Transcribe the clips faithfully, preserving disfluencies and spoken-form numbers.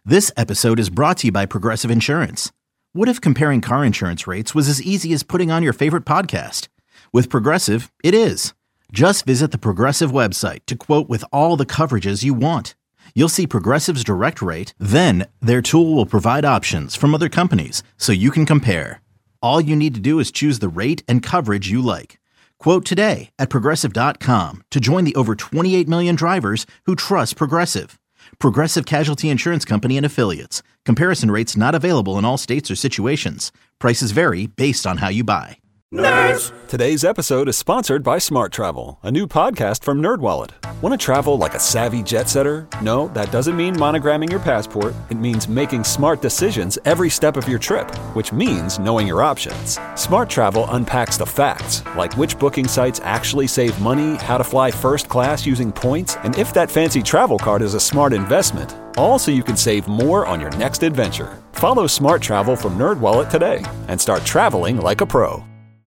This episode is brought to you by Progressive Insurance. What if comparing car insurance rates was as easy as putting on your favorite podcast? With Progressive, it is. Just visit the Progressive website to quote with all the coverages you want. You'll see Progressive's direct rate, then their tool will provide options from other companies so you can compare. All you need to do is choose the rate and coverage you like. Quote today at Progressive dot com to join the over twenty-eight million drivers who trust Progressive. Progressive Casualty Insurance Company and Affiliates. Comparison rates not available in all states or situations. Prices vary based on how you buy. Nerds! Today's episode is sponsored by Smart Travel, a new podcast from NerdWallet. Want to travel like a savvy jet setter? No, that doesn't mean monogramming your passport. It means making smart decisions every step of your trip, which means knowing your options. Smart Travel unpacks the facts, like which booking sites actually save money, how to fly first class using points, and if that fancy travel card is a smart investment. All so you can save more on your next adventure. Follow Smart Travel from NerdWallet today and start traveling like a pro.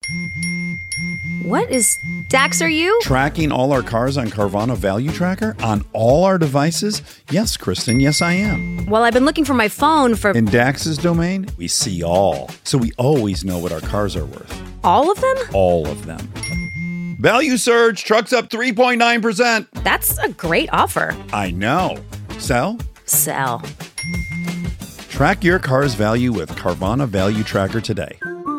What is Dax, are you? Tracking all our cars on Carvana Value Tracker on all our devices? Yes, Kristen, yes I am. Well, I've been looking for my phone for... In Dax's domain, we see all. So we always know what our cars are worth. All of them? All of them. Value surge, trucks up three point nine percent. That's a great offer. I know. Sell? Sell. Track your car's value with Carvana Value Tracker today.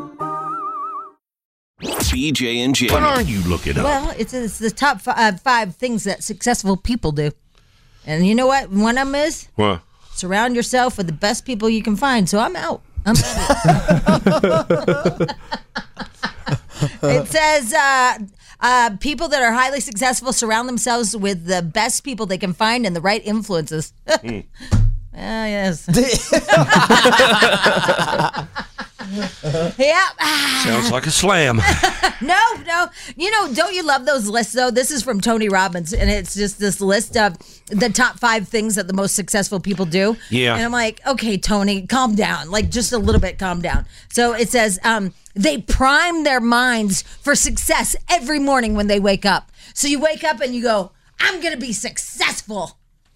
B J and Jamie. What are you looking up? Well, it's, it's the top f- uh, five things that successful people do. And you know what? One of them is? What? Surround yourself with the best people you can find. So I'm out. I'm out. It says uh, uh, people that are highly successful surround themselves with the best people they can find and the right influences. mm. Ah, yes. Yeah. Sounds like a slam. No, no. You know, don't you love those lists, though? This is from Tony Robbins, and it's just this list of the top five things that the most successful people do. Yeah. And I'm like, okay, Tony, calm down. Like, just a little bit, calm down. So it says um, they prime their minds for success every morning when they wake up. So you wake up and you go, I'm going to be successful.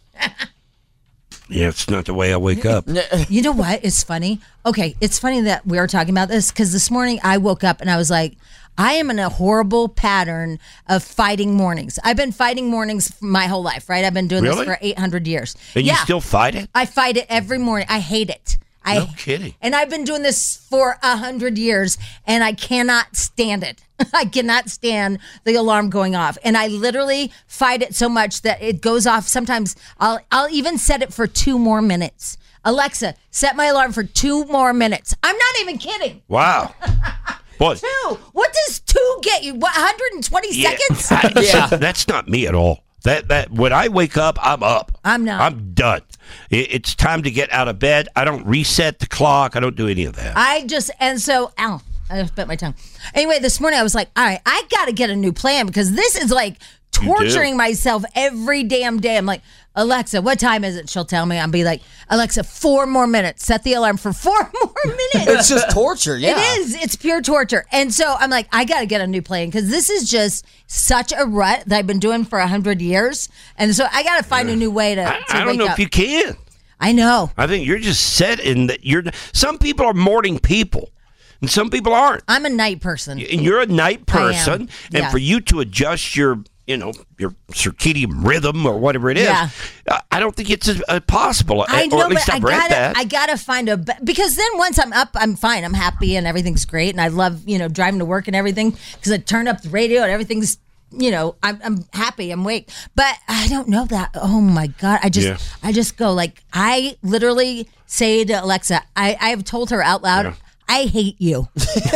Yeah, it's not the way I wake up. You know what? It's funny. Okay, it's funny that we are talking about this because this morning I woke up and I was like, I am in a horrible pattern of fighting mornings. I've been fighting mornings my whole life, right? I've been doing Really? this for eight hundred years. And yeah, you still fight it? I fight it every morning. I hate it. I, No kidding. And I've been doing this for a hundred years, and I cannot stand it. I cannot stand the alarm going off, and I literally fight it so much that it goes off. Sometimes I'll I'll even set it for two more minutes. Alexa, set my alarm for two more minutes. I'm not even kidding. Wow. Boy. Two. What does two get you? What, one hundred twenty Yeah. seconds? yeah. That's not me at all. That that when I wake up, I'm up. I'm not. I'm done. It, it's time to get out of bed. I don't reset the clock. I don't do any of that. I just, and so, ow, I just bit my tongue. Anyway, this morning I was like, all right, I got to get a new plan because this is like torturing myself every damn day. I'm like, Alexa, what time is it? She'll tell me. I'll be like, Alexa, four more minutes. Set the alarm for four more minutes. It's just torture, yeah. It is. It's pure torture. And so I'm like, I got to get a new plan because this is just such a rut that I've been doing for one hundred years. And so I got to find a new way to, to I, I don't wake know up. if you can. I know. I think you're just set in that you're. Some people are morning people, and some people aren't. I'm a night person. And you're a night person, and yeah. for you to adjust your, you know, your circadian rhythm or whatever it is, Yeah. uh, I don't think it's uh, possible. I know, or at least but I've I read gotta, that. I gotta find a because then once I'm up, I'm fine. I'm happy and everything's great, and I love you know driving to work and everything because I turn up the radio and everything's you know I'm I'm happy. I'm awake, but I don't know that. Oh my god! I just Yeah. I just go like I literally say to Alexa, I I have told her out loud. Yeah. I hate you.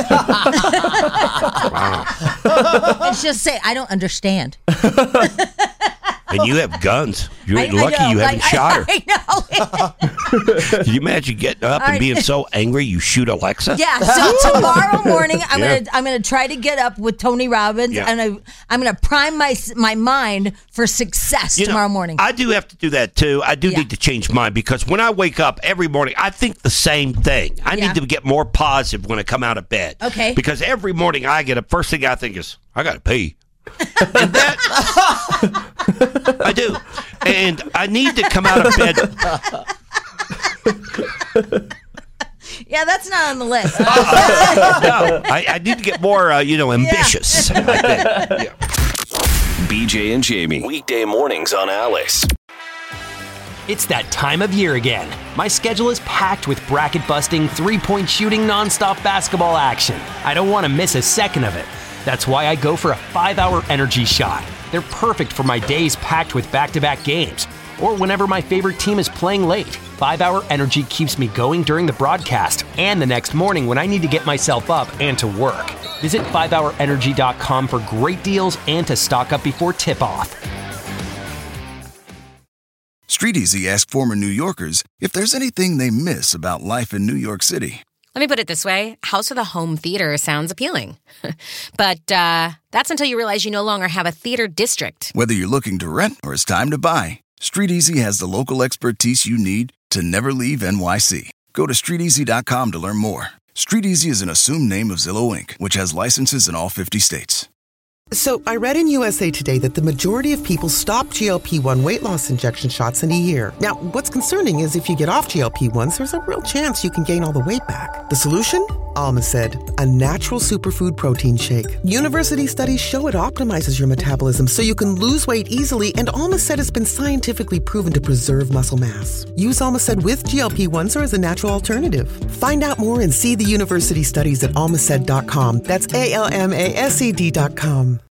Wow. It's just say I don't understand. And you have guns. You're I- I lucky know, you like, haven't shot her. I know. Can you imagine getting up and I- being so angry you shoot Alexa? Yeah, so tomorrow morning I'm Yeah. gonna I'm gonna try to get up with Tony Robbins Yeah. and I, I'm gonna prime my my mind for success You know, tomorrow morning. I do have to do that too. I do Yeah. need to change mine because when I wake up every morning, I think the same thing. I Yeah. need to get more positive when I come out of bed. Okay. Because every morning I get up, first thing I think is, I got to pee. And that, I do. And I need to come out of bed. Yeah, that's not on the list. no, I, I need to get more, uh, you know, ambitious. I think. Yeah. B J and Jamie, weekday mornings on Alice. It's that time of year again. My schedule is packed with bracket-busting, three-point shooting, nonstop basketball action. I don't want to miss a second of it. That's why I go for a five-hour energy shot. They're perfect for my days packed with back-to-back games, or whenever my favorite team is playing late. five-hour energy keeps me going during the broadcast and the next morning when I need to get myself up and to work. Visit five hour energy dot com for great deals and to stock up before tip-off. StreetEasy asked former New Yorkers if there's anything they miss about life in New York City. Let me put it this way. House with a home theater sounds appealing. But uh, that's until you realize you no longer have a theater district. Whether you're looking to rent or it's time to buy, StreetEasy has the local expertise you need to never leave N Y C. Go to street easy dot com to learn more. StreetEasy is an assumed name of Zillow Incorporated, which has licenses in all fifty states. So I read in U S A Today that the majority of people stop G L P one weight loss injection shots in a year. Now, what's concerning is if you get off G L P ones, there's a real chance you can gain all the weight back. The solution? Almacid, a natural superfood protein shake. University studies show it optimizes your metabolism so you can lose weight easily, and Almacid has been scientifically proven to preserve muscle mass. Use Almacid with G L P ones or as a natural alternative. Find out more and see the university studies at almacid dot com. That's A L M A S E D dot com.